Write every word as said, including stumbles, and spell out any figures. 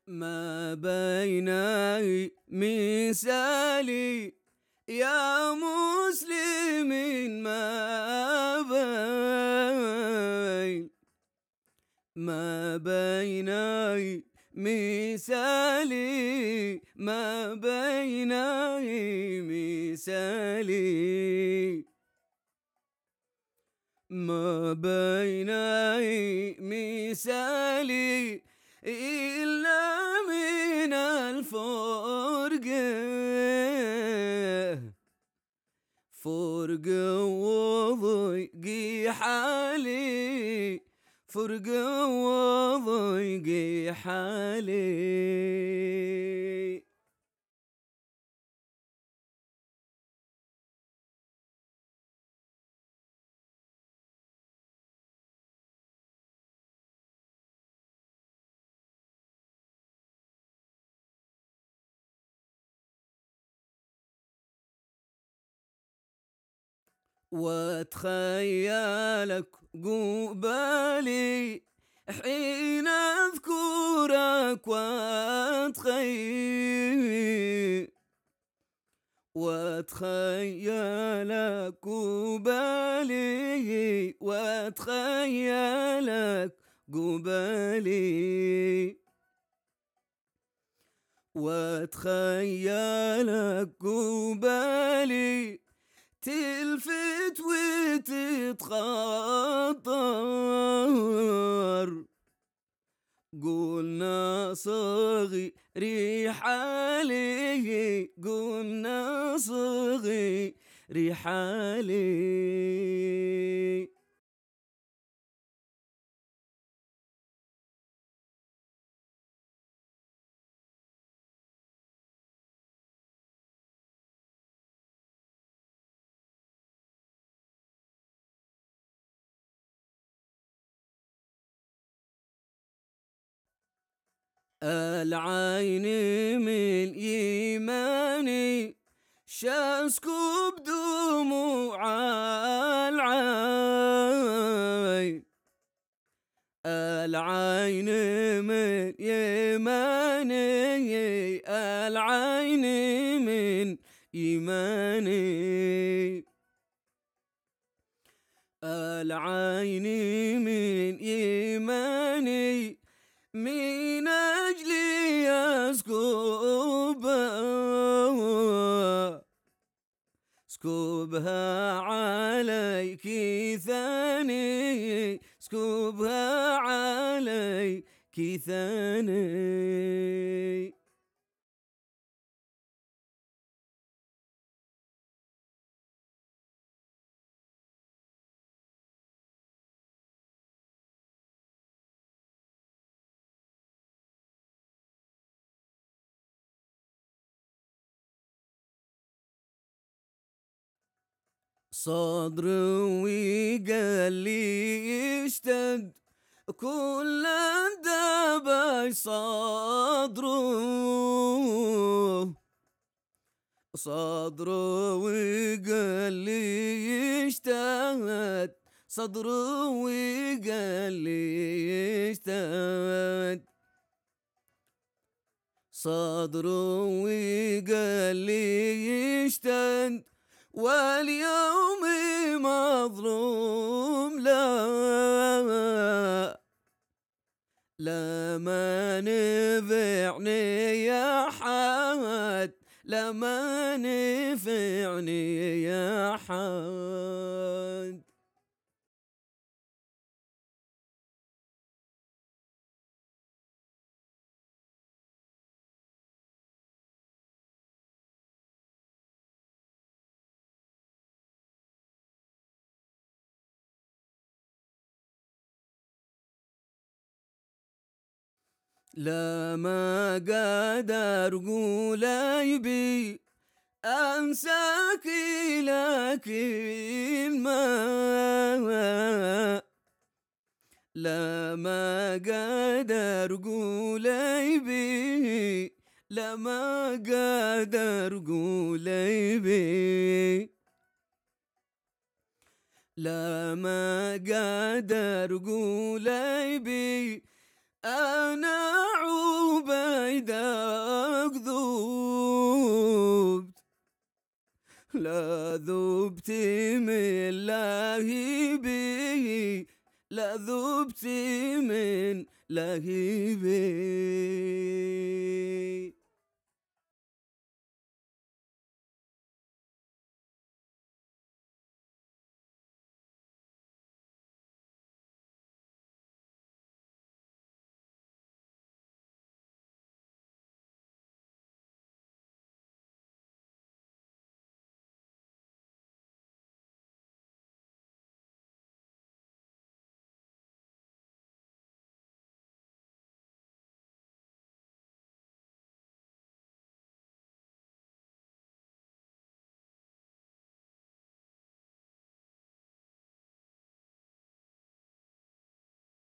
ما بين مثالي يا مسلمين، ما بين ما بين مثالي ما بين مثالي ما بين مثالي إلا من الفرقة فرق وضيق حالي فرق وضيق حالي. واتخيلك قبالي حين اذكرك واتخيل واتخيلك قبالي واتخيلك قبالي واتخيلك قبالي تلفت وتتخطر قلنا صغي رحالي قلنا صغي رحالي. العين من إيماني شاسكب دموع العين العين من إيماني العين من إيماني العين من إيماني من أجلي أسكبها اسكبها عليك ثاني اسكبها عليك ثاني. صدر وقلبي اشتد كل الدبش صدره صدره وقلبي اشتد صدره وقلبي اشتد صدره وقلبي اشتد واليوم مظلوم لا لا ما نفعني يا حد لا ما نفعني يا حد. لا ما قادر قلبي أنساك لكن ما لا ما قادر قلبي لا ما قادر قلبي لا ما قادر قلبي أنا عبيدك ذوبت، لا ذبت من لهيبي، لا ذبت من لهيبي.